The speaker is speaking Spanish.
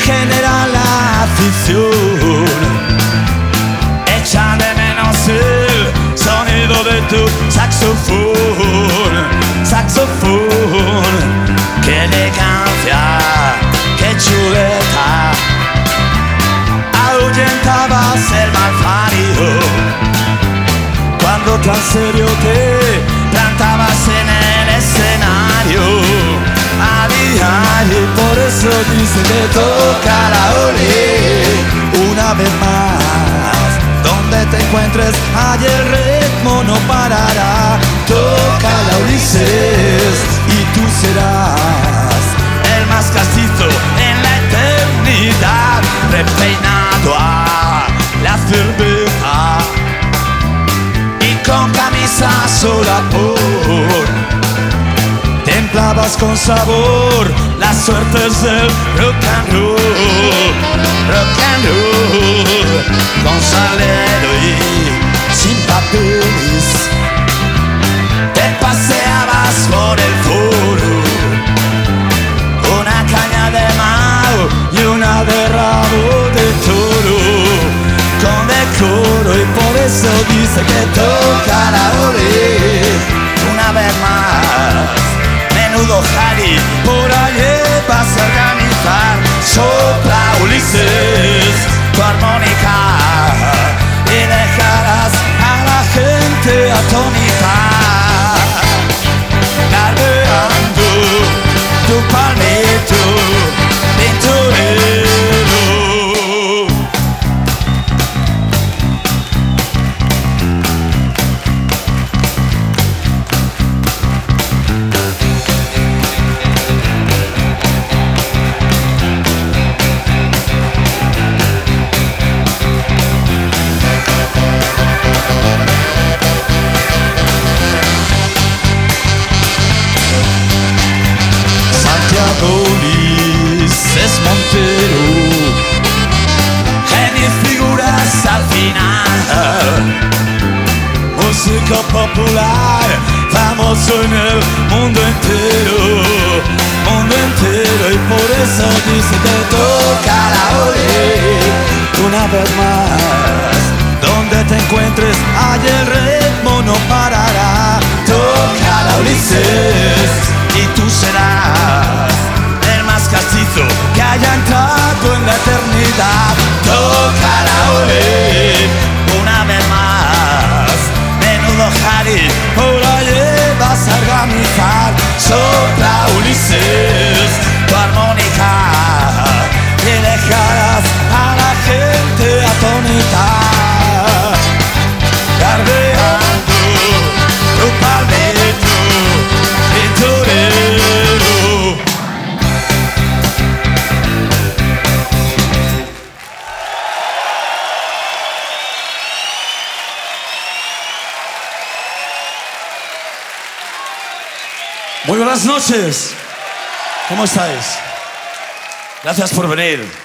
genera la afición. Echa de menos el sonido de tu saxofón. Saxofón, qué elegancia, qué chuleta. Ahuyentabas el malparido cuando tan serio te plantabas en el escenario a diario. Y por eso dice que toca la ole. Una vez más, donde te encuentres, allí el ritmo no parará. Toca la Ulises y tú serás el más castizo en la eternidad, repeinado a la cerveza y con camisa sola por. Templabas con sabor las suertes del rock and roll. Rock and roll, con salero y sin papeles. Te paseabas por el foro, una caña de Mao y una de rabo de toro, con decoro. Y por eso dice que toca la ole. Una vez más, menudo Jari, por allí vas a organizar. Sopla Ulises tu armónica y dejarás a la gente atónita, garbeando tu palmito pinturero. Ulises Montero, genio y figuras al final, músico popular, famoso en el mundo entero, y por eso dice que toca la ole. Una vez más, donde te encuentres, allí el ritmo no parará. Toca la Ulises y tú serás el más castizo que haya entrado en la eternidad. Toca la ole. Una vez más, menudo Jari, por allí vas a organizar. Sopla Ulises tu armónica y dejarás a la gente atónita, garbeando tu palmito pinturero. Muy buenas noches, ¿cómo estáis? Gracias por venir.